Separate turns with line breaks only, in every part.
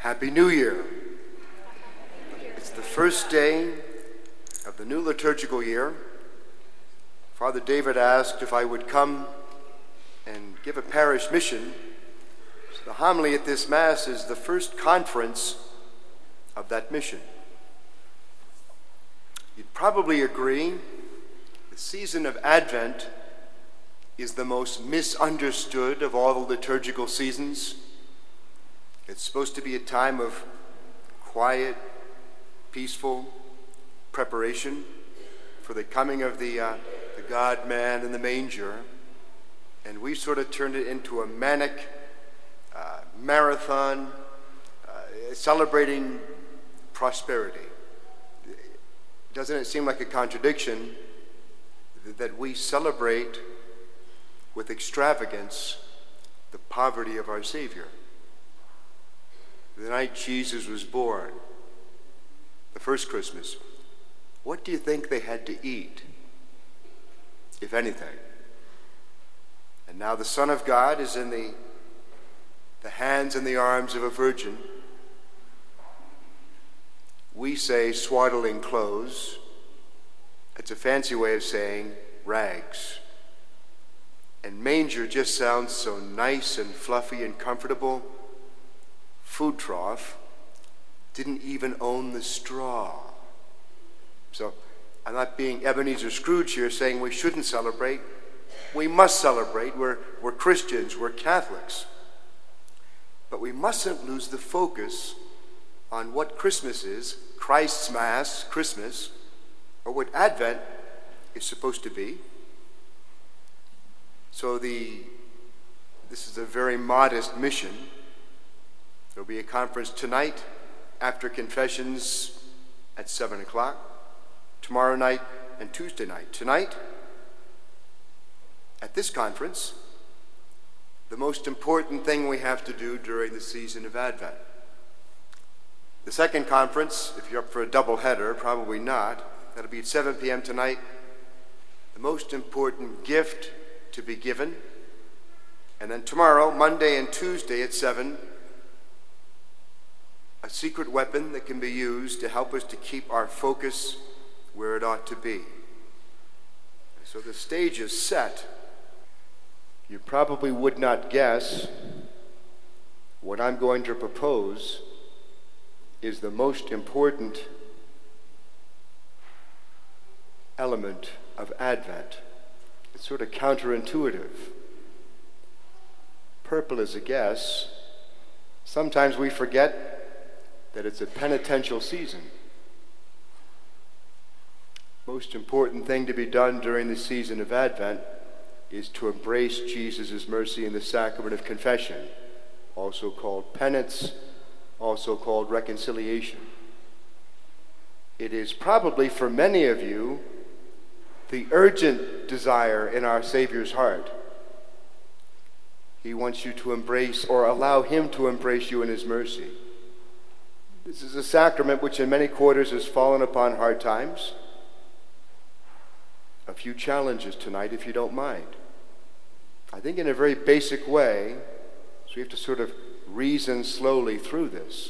Happy New Year. It's the first day of the new liturgical year. Father David asked if I would come and give a parish mission. So the homily at this Mass is the first conference of that mission. You'd probably agree the season of Advent is the most misunderstood of all the liturgical seasons. It's supposed to be a time of quiet, peaceful preparation for the coming of the God-man in the manger. And we sort of turned it into a manic marathon celebrating prosperity. Doesn't it seem like a contradiction that we celebrate with extravagance the poverty of our Savior? The night Jesus was born, the first Christmas, what do you think they had to eat, if anything? And now the Son of God is in the hands and the arms of a virgin. We say swaddling clothes. It's a fancy way of saying rags. And manger just sounds so nice and fluffy and comfortable. Food trough didn't even own the straw. So I'm not being Ebenezer Scrooge here saying we shouldn't celebrate. We must celebrate. We're Christians, we're Catholics. But we mustn't lose the focus on what Christmas is, Christ's Mass, Christmas, or what Advent is supposed to be. So this is a very modest mission. There will be a conference tonight after confessions at 7 o'clock, tomorrow night and Tuesday night. Tonight, at this conference, the most important thing we have to do during the season of Advent. The second conference, if you're up for a double header, probably not, that'll be at 7 p.m. tonight. The most important gift to be given. And then tomorrow, Monday and Tuesday at 7, a secret weapon that can be used to help us to keep our focus where it ought to be. So the stage is set. You probably would not guess what I'm going to propose is the most important element of Advent. It's sort of counterintuitive. Purple is a guess. Sometimes we forget that it's a penitential season. Most important thing to be done during the season of Advent is to embrace Jesus' mercy in the sacrament of confession, also called penance, also called reconciliation. It is probably for many of you the urgent desire in our Savior's heart. He wants you to embrace or allow him to embrace you in his mercy. This is a sacrament which in many quarters has fallen upon hard times. A few challenges tonight, if you don't mind. I think in a very basic way, so we have to sort of reason slowly through this.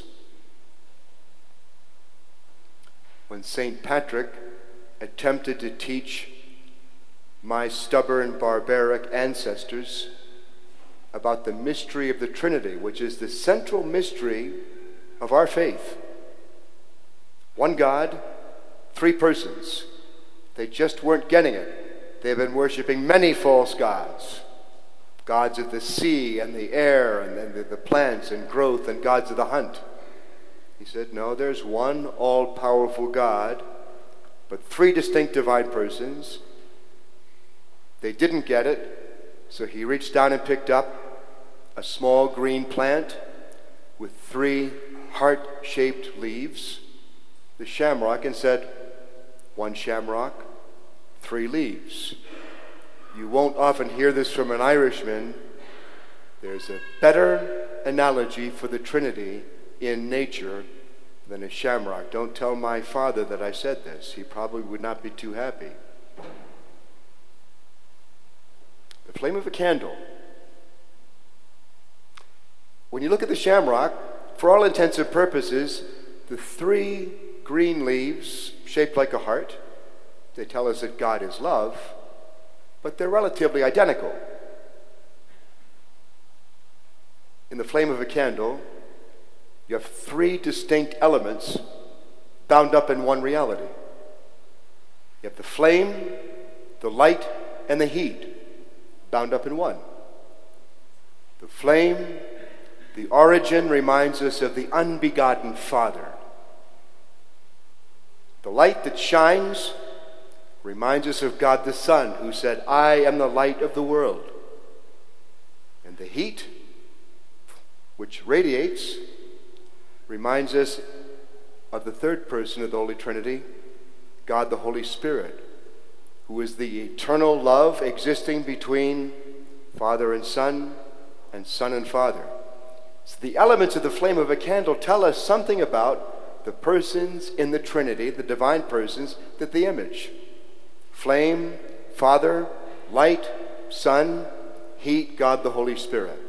When St. Patrick attempted to teach my stubborn, barbaric ancestors about the mystery of the Trinity, which is the central mystery of our faith. One God, three persons. They just weren't getting it. They've been worshiping many false gods. Gods of the sea and the air and the plants and growth and gods of the hunt. He said, no, there's one all-powerful God, but three distinct divine persons. They didn't get it, so he reached down and picked up a small green plant with three heart-shaped leaves, the shamrock, and said, one shamrock, three leaves. You won't often hear this from an Irishman. There's a better analogy for the Trinity in nature than a shamrock. Don't tell my father that I said this. He probably would not be too happy. The flame of a candle. When you look at the shamrock, for all intents and purposes, the three green leaves shaped like a heart, they tell us that God is love, but they're relatively identical. In the flame of a candle, you have three distinct elements bound up in one reality. You have the flame, the light, and the heat bound up in one. The flame, the origin, reminds us of the unbegotten Father. The light that shines reminds us of God the Son, who said, "I am the light of the world." And the heat, which radiates, reminds us of the third person of the Holy Trinity, God the Holy Spirit, who is the eternal love existing between Father and Son and Father. So the elements of the flame of a candle tell us something about the persons in the Trinity, the divine persons that they image. Flame, Father, light, Son, heat, God the Holy Spirit.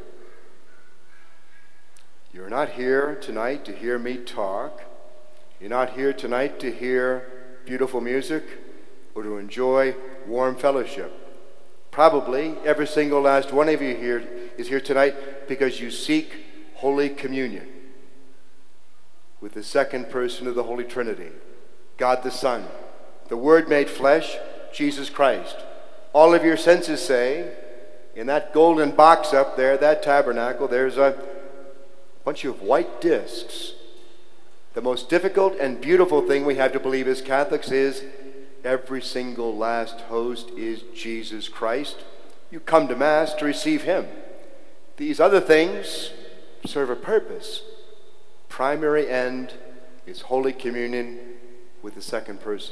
You're not here tonight to hear me talk. You're not here tonight to hear beautiful music or to enjoy warm fellowship. Probably every single last one of you here is here tonight because you seek Holy Communion with the second person of the Holy Trinity, God the Son, the Word made flesh, Jesus Christ. All of your senses say, in that golden box up there, that tabernacle, there's a bunch of white discs. The most difficult and beautiful thing we have to believe as Catholics is every single last host is Jesus Christ. You come to Mass to receive Him. These other things serve a purpose. Primary end is Holy Communion with the second person.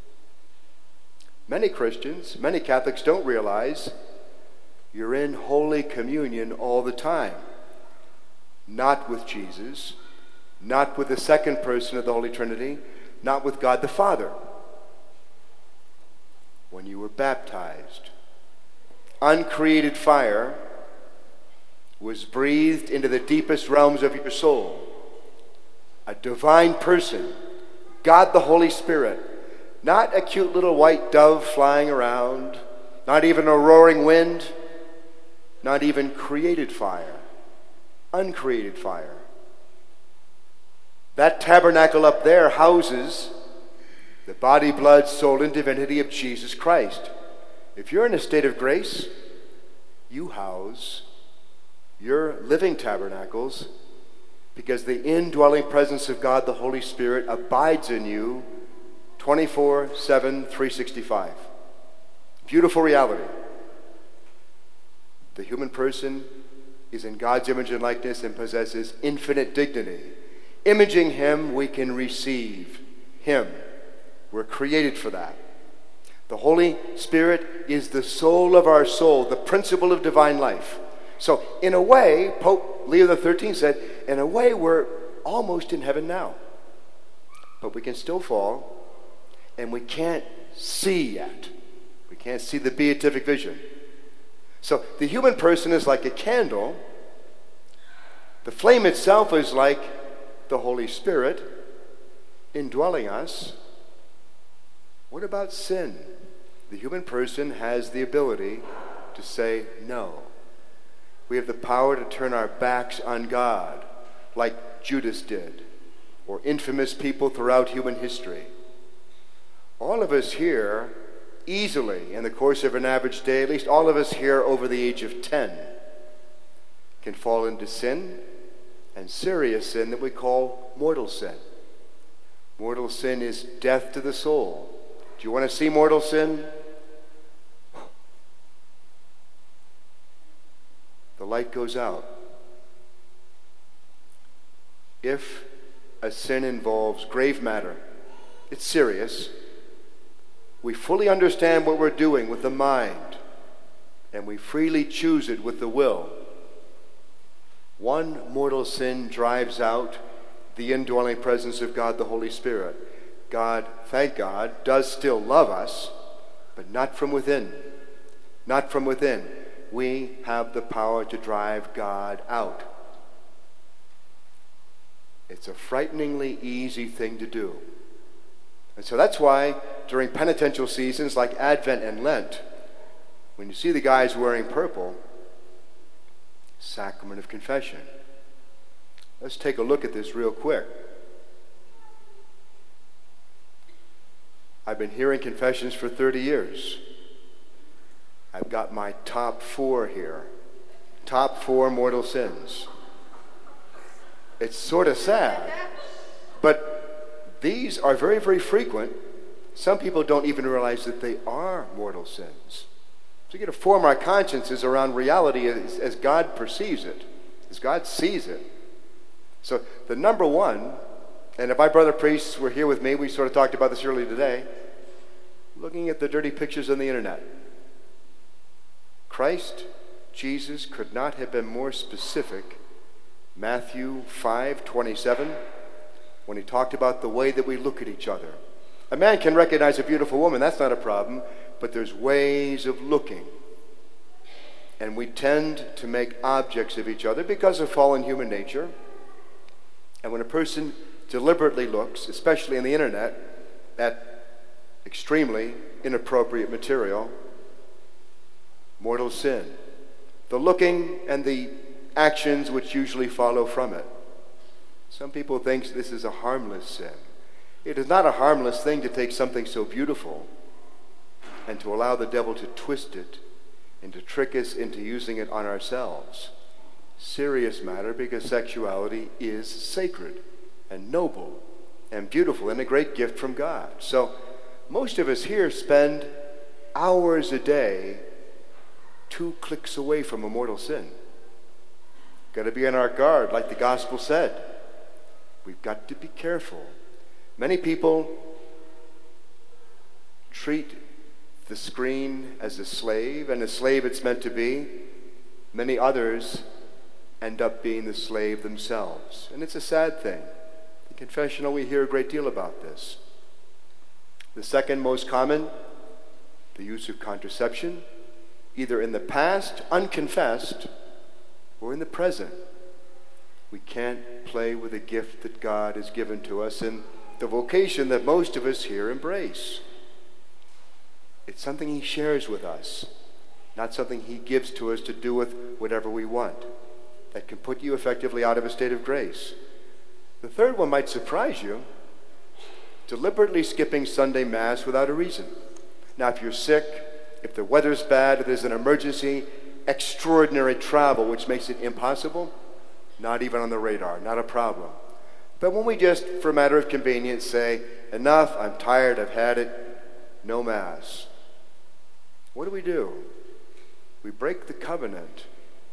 Many Christians, many Catholics don't realize you're in Holy Communion all the time. Not with Jesus, not with the second person of the Holy Trinity, not with God the Father. When you were baptized, uncreated fire was breathed into the deepest realms of your soul. A divine person, God the Holy Spirit, not a cute little white dove flying around, not even a roaring wind, not even created fire, uncreated fire. That tabernacle up there houses the body, blood, soul, and divinity of Jesus Christ. If you're in a state of grace, you house your living tabernacles because the indwelling presence of God, the Holy Spirit, abides in you 24/7, 365. Beautiful reality. The human person is in God's image and likeness and possesses infinite dignity. Imaging Him, we can receive Him. We're created for that. The Holy Spirit is the soul of our soul, the principle of divine life. So, in a way, Pope Leo XIII said, in a way, we're almost in heaven now. But we can still fall, and we can't see yet. We can't see the beatific vision. So, the human person is like a candle. The flame itself is like the Holy Spirit indwelling us. What about sin? The human person has the ability to say no. We have the power to turn our backs on God, like Judas did, or infamous people throughout human history. All of us here, easily, in the course of an average day, at least all of us here over the age of 10, can fall into sin, and serious sin that we call mortal sin. Mortal sin is death to the soul. Do you want to see mortal sin? The light goes out. If a sin involves grave matter, it's serious. We fully understand what we're doing with the mind, and we freely choose it with the will. One mortal sin drives out the indwelling presence of God the Holy Spirit. God, thank God, does still love us, but not from within. Not from within. We have the power to drive God out. It's a frighteningly easy thing to do. And so that's why during penitential seasons like Advent and Lent, when you see the guys wearing purple, sacrament of confession. Let's take a look at this real quick. I've been hearing confessions for 30 years. I've got my top 4 here. Top 4 mortal sins. It's sort of sad, but these are very, very frequent. Some people don't even realize that they are mortal sins. So we get to form our consciences around reality as God perceives it, as God sees it. So the number one, and if my brother priests were here with me, we sort of talked about this earlier today, looking at the dirty pictures on the internet. Christ, Jesus, could not have been more specific. Matthew 5:27, when he talked about the way that we look at each other. A man can recognize a beautiful woman, that's not a problem, but there's ways of looking. And we tend to make objects of each other because of fallen human nature. And when a person deliberately looks, especially on the internet, at extremely inappropriate material, mortal sin. The looking and the actions which usually follow from it. Some people think this is a harmless sin. It is not a harmless thing to take something so beautiful and to allow the devil to twist it and to trick us into using it on ourselves. Serious matter, because sexuality is sacred and noble and beautiful and a great gift from God. So most of us here spend hours a day 2 clicks away from a mortal sin. Got to be on our guard, like the gospel said. We've got to be careful. Many people treat the screen as a slave, and a slave it's meant to be. Many others end up being the slave themselves. And it's a sad thing. In confessional, we hear a great deal about this. The second most common, the use of contraception, either in the past, unconfessed, or in the present. We can't play with a gift that God has given to us and the vocation that most of us here embrace. It's something he shares with us, not something he gives to us to do with whatever we want. That can put you effectively out of a state of grace. The third one might surprise you. Deliberately skipping Sunday Mass without a reason. Now, if you're sick, if the weather's bad, if there's an emergency, extraordinary travel, which makes it impossible, not even on the radar, not a problem. But when we just, for a matter of convenience, say, enough, I'm tired, I've had it, no Mass. What do? We break the covenant.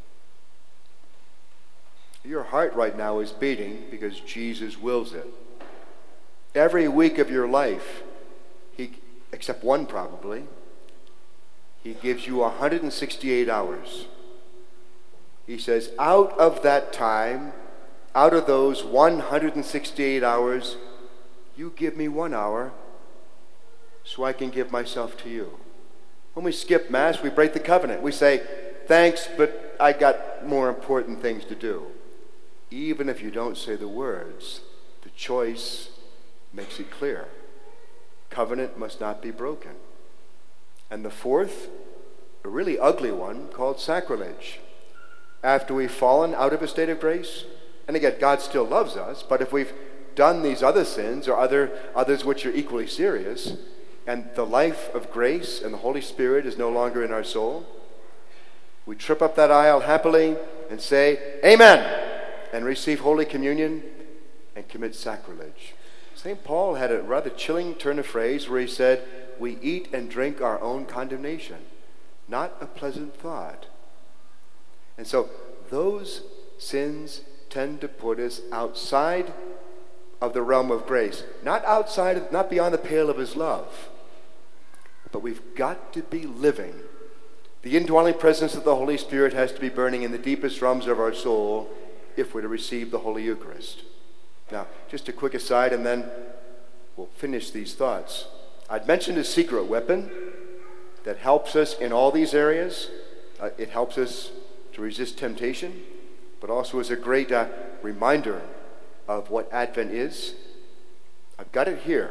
Your heart right now is beating because Jesus wills it. Every week of your life, except one probably, he gives you 168 hours. He says, out of that time, out of those 168 hours, you give me 1 hour so I can give myself to you. When we skip Mass, we break the covenant. We say, thanks, but I got more important things to do. Even if you don't say the words, the choice makes it clear. Covenant must not be broken. And the fourth, a really ugly one, called sacrilege. After we've fallen out of a state of grace, and again, God still loves us, but if we've done these other sins or others which are equally serious, and the life of grace and the Holy Spirit is no longer in our soul, we trip up that aisle happily and say, Amen, and receive Holy Communion and commit sacrilege. St. Paul had a rather chilling turn of phrase where he said, we eat and drink our own condemnation. Not a pleasant thought. And so those sins tend to put us outside of the realm of grace. Not beyond the pale of his love. But we've got to be living. The indwelling presence of the Holy Spirit has to be burning in the deepest realms of our soul if we're to receive the Holy Eucharist. Now, just a quick aside, and then we'll finish these thoughts. I'd mentioned a secret weapon that helps us in all these areas. It helps us to resist temptation, but also is a great reminder of what Advent is? I've got it here.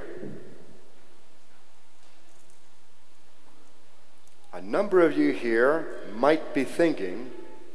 A number of you here might be thinking,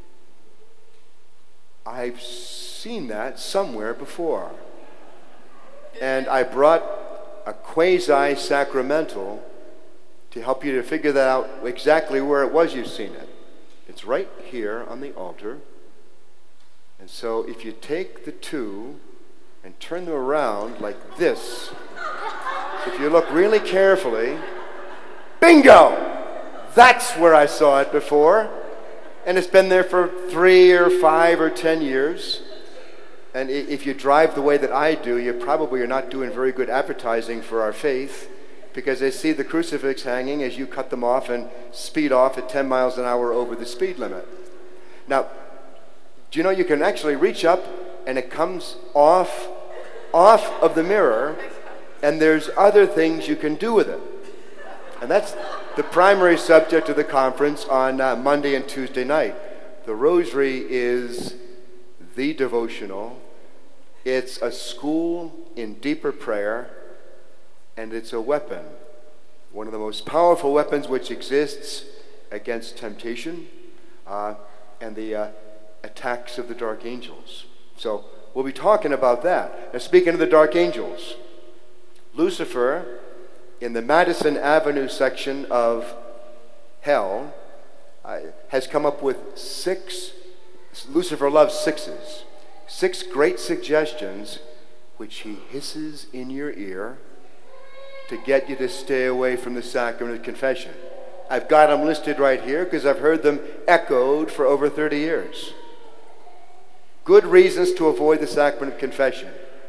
I've seen that somewhere before. And I brought a quasi-sacramental to help you to figure that out exactly where it was you've seen it. It's right here on the altar. And so if you take the two and turn them around like this, if you look really carefully, bingo! That's where I saw it before. And it's been there for 3 or 5 or 10 years. And if you drive the way that I do, you probably are not doing very good advertising for our faith, because they see the crucifix hanging as you cut them off and speed off at 10 miles an hour over the speed limit. Now, do you know you can actually reach up and it comes off of the mirror, and there's other things you can do with it. And that's the primary subject of the conference on Monday and Tuesday night. The Rosary is the devotional. It's a school in deeper prayer, and it's a weapon, one of the most powerful weapons which exists against temptation and the attacks of the dark angels. So we'll be talking about that. Now, speaking of the dark angels, Lucifer, in the Madison Avenue section of hell, has come up with 6, Lucifer loves 6s, 6 great suggestions which he hisses in your ear to get you to stay away from the sacrament of confession. I've got them listed right here because I've heard them echoed for over 30 years. Good reasons to avoid the sacrament of confession.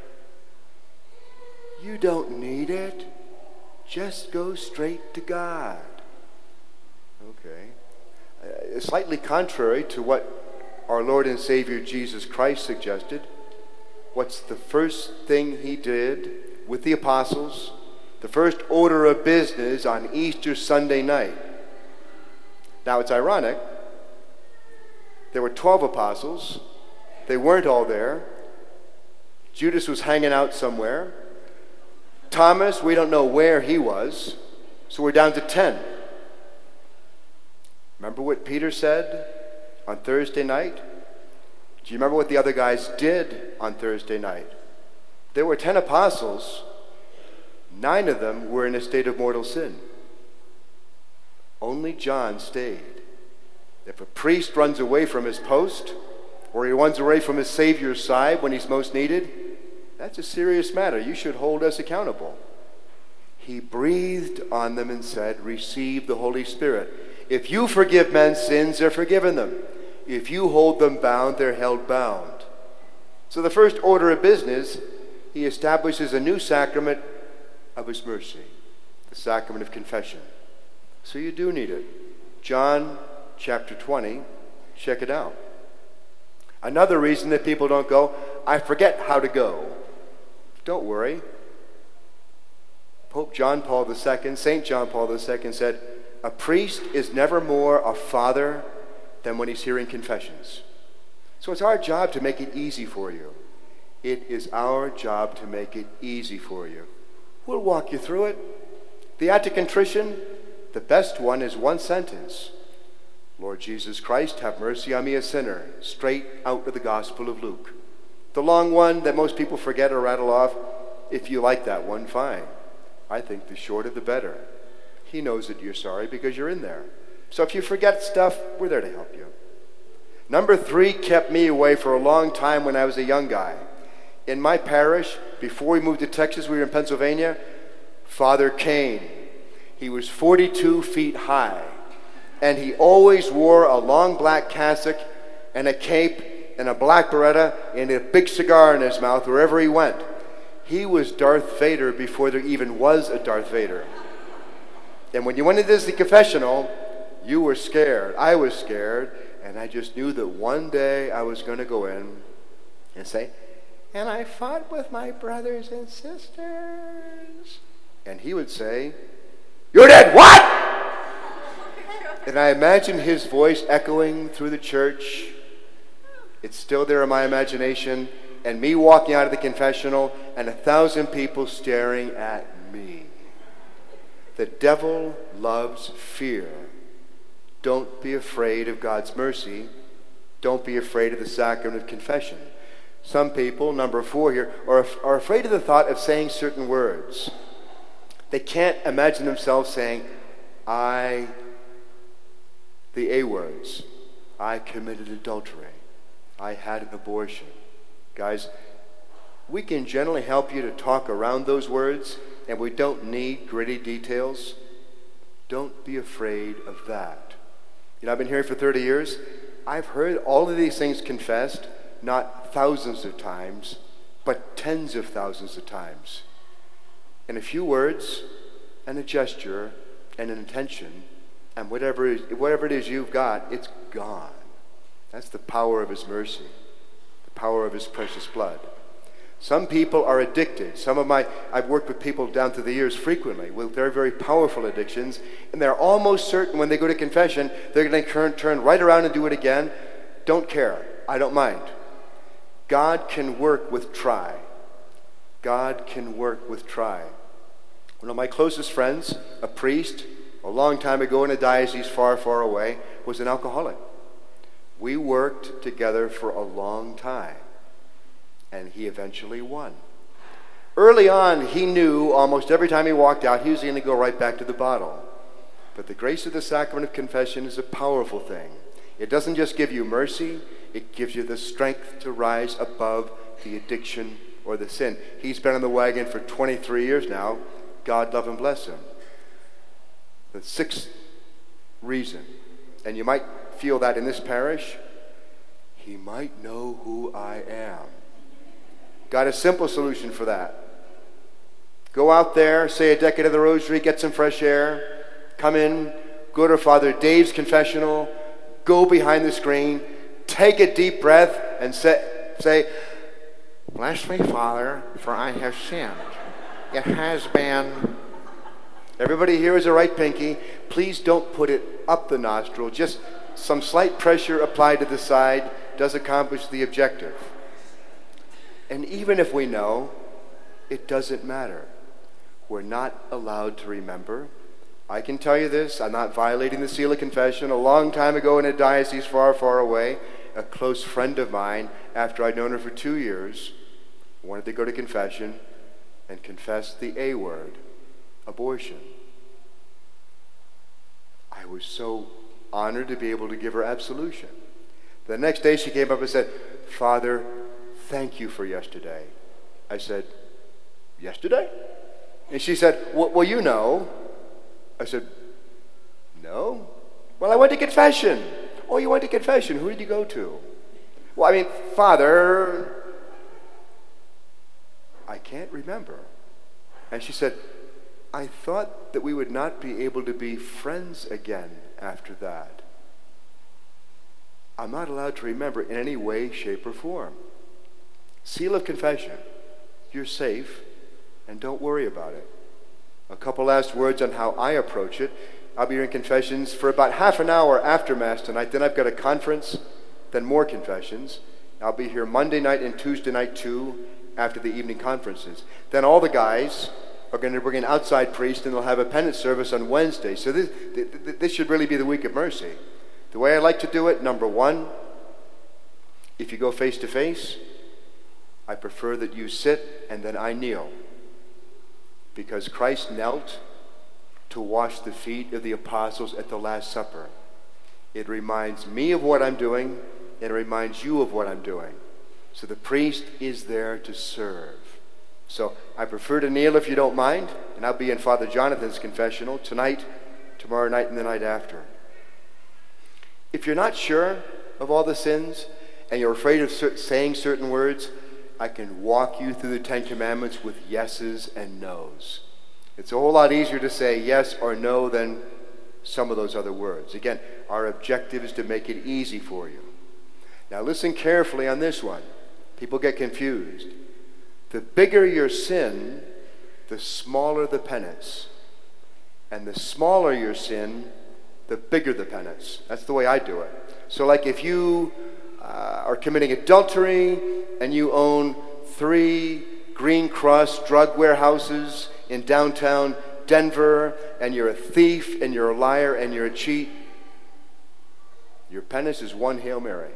You don't need it. Just go straight to God. Okay. Slightly contrary to what our Lord and Savior Jesus Christ suggested. What's the first thing he did with the apostles? The first order of business on Easter Sunday night. Now it's ironic. There were 12 apostles. They weren't all there. Judas was hanging out somewhere. Thomas, we don't know where he was. So we're down to 10. Remember what Peter said on Thursday night? Do you remember what the other guys did on Thursday night? There were 10 apostles. 9 of them were in a state of mortal sin. Only John stayed. If a priest runs away from his post, or he runs away from his Savior's side when he's most needed, that's a serious matter. You should hold us accountable. He breathed on them and said, receive the Holy Spirit. If you forgive men's sins, they're forgiven them. If you hold them bound, they're held bound. So the first order of business, he establishes a new sacrament of his mercy, the sacrament of confession. So you do need it. John chapter 20, check it out. Another reason that people don't go, I forget how to go. Don't worry. Pope John Paul II, St. John Paul II said, a priest is never more a father than when he's hearing confessions. So it's our job to make it easy for you. It is our job to make it easy for you. We'll walk you through it. The Act of Contrition, the best one is one sentence. Lord Jesus Christ, have mercy on me, a sinner. Straight out of the Gospel of Luke. The long one that most people forget or rattle off, if you like that one, fine. I think the shorter the better. He knows that you're sorry because you're in there. So if you forget stuff, we're there to help you. Number 3 kept me away for a long time when I was a young guy. In my parish, before we moved to Texas, we were in Pennsylvania, Father Kane. He was 42 feet high. And he always wore a long black cassock and a cape and a black beretta and a big cigar in his mouth wherever he went. He was Darth Vader before there even was a Darth Vader. And when you went into the confessional, you were scared. I was scared. And I just knew that one day I was going to go in and say, and I fought with my brothers and sisters. And he would say, you did what? And I imagine his voice echoing through the church. It's still there in my imagination. and me walking out of the confessional and 1,000 people staring at me. The devil loves fear. Don't be afraid of God's mercy. Don't be afraid of the sacrament of confession. Some people, number 4 here, are afraid of the thought of saying certain words. They can't imagine themselves saying, the A words. I committed adultery. I had an abortion. Guys, we can generally help you to talk around those words, and we don't need gritty details. Don't be afraid of that. You know, I've been here for 30 years. I've heard all of these things confessed, not thousands of times, but tens of thousands of times. In a few words, and a gesture, and an intention, and whatever it is you've got, it's gone. That's the power of his mercy, the power of his precious blood. Some people are addicted. I've worked with people down through the years frequently with very, very powerful addictions, and they're almost certain when they go to confession, they're going to turn right around and do it again. Don't care. I don't mind. God can work with try. God can work with try. One of my closest friends, a priest, a long time ago in a diocese far, far away, was an alcoholic. We worked together for a long time, and he eventually won. Early on, he knew almost every time he walked out, he was going to go right back to the bottle. But the grace of the sacrament of confession is a powerful thing. It doesn't just give you mercy, it gives you the strength to rise above the addiction or the sin. He's been on the wagon for 23 years now. God love and bless him. The 6th reason, and you might feel that in this parish, he might know who I am. Got a simple solution for that. Go out there, say a decade of the rosary, get some fresh air, come in, go to Father Dave's confessional, go behind the screen, take a deep breath, and say, "Bless me, Father, for I have sinned. It has been..." Everybody here is a right pinky. Please don't put it up the nostril. Just some slight pressure applied to the side does accomplish the objective. And even if we know, it doesn't matter. We're not allowed to remember. I can tell you this, I'm not violating the seal of confession. A long time ago in a diocese far, far away, a close friend of mine, after I'd known her for 2 years, wanted to go to confession and confess the A word, abortion. I was so honored to be able to give her absolution. The next day she came up and said, "Father, thank you for yesterday." I said, "Yesterday?" And she said, well, you know. I said, "No." "Well, I went to confession." "Oh, you went to confession. Who did you go to?" "Well, I mean, Father, I can't remember." And she said, "I thought that we would not be able to be friends again after that." I'm not allowed to remember in any way, shape, or form. Seal of confession. You're safe, and don't worry about it. A couple last words on how I approach it. I'll be doing confessions for about half an hour after Mass tonight. Then I've got a conference, then more confessions. I'll be here Monday night and Tuesday night too, after the evening conferences. Then all the guys are going to bring an outside priest, and they'll have a penance service on Wednesday. So this should really be the week of mercy. The way I like to do it, number 1, if you go face to face, I prefer that you sit and then I kneel. Because Christ knelt to wash the feet of the apostles at the Last Supper. It reminds me of what I'm doing, and it reminds you of what I'm doing. So the priest is there to serve. So I prefer to kneel if you don't mind, and I'll be in Father Jonathan's confessional tonight, tomorrow night, and the night after. If you're not sure of all the sins, and you're afraid of saying certain words, I can walk you through the 10 Commandments with yeses and nos. It's a whole lot easier to say yes or no than some of those other words. Again, our objective is to make it easy for you. Now listen carefully on this one. People get confused. The bigger your sin, the smaller the penance. And the smaller your sin, the bigger the penance. That's the way I do it. So like if you are committing adultery and you own 3 Green Cross drug warehouses in downtown Denver, and you're a thief, and you're a liar, and you're a cheat, your penance is 1 Hail Mary.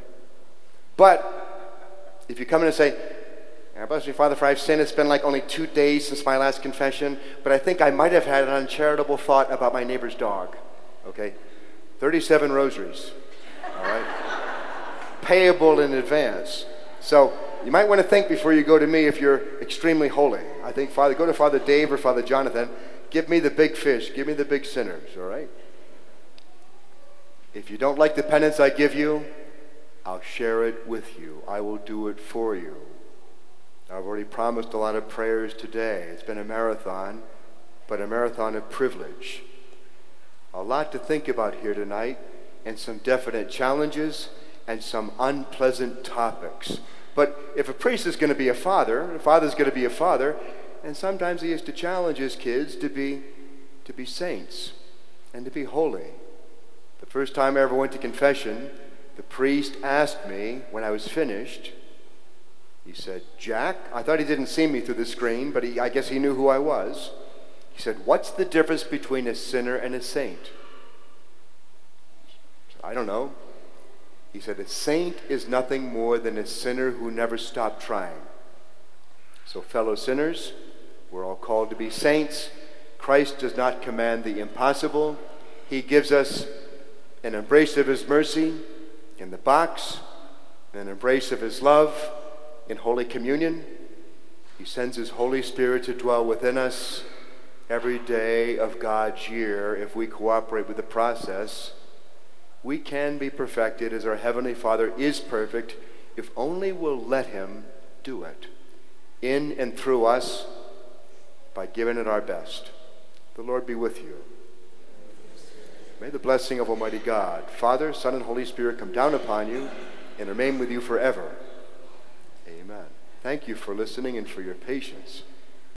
But if you come in and say, bless me, Father, for I've sinned, it's been like only 2 days since my last confession, but I think I might have had an uncharitable thought about my neighbor's dog. Okay? 37 rosaries. All right? Payable in advance. So you might want to think before you go to me if you're extremely holy. I think, Father, go to Father Dave or Father Jonathan. Give me the big fish. Give me the big sinners. All right? If you don't like the penance I give you, I'll share it with you. I will do it for you. I've already promised a lot of prayers today. It's been a marathon, but a marathon of privilege. A lot to think about here tonight, and some definite challenges and some unpleasant topics. But if a priest is going to be a father's going to be a father, and sometimes he has to challenge his kids to be saints and to be holy. The first time I ever went to confession, the priest asked me when I was finished, he said, Jack, I thought he didn't see me through the screen, but I guess he knew who I was. He said, what's the difference between a sinner and a saint? I said, I don't know. He said, a saint is nothing more than a sinner who never stopped trying. So fellow sinners, we're all called to be saints. Christ does not command the impossible. He gives us an embrace of his mercy in the box, an embrace of his love in Holy Communion. He sends his Holy Spirit to dwell within us every day of God's year. If we cooperate with the process, we can be perfected as our Heavenly Father is perfect, if only we'll let him do it in and through us by giving it our best. The Lord be with you. May the blessing of Almighty God, Father, Son, and Holy Spirit come down upon you and remain with you forever. Amen. Thank you for listening and for your patience.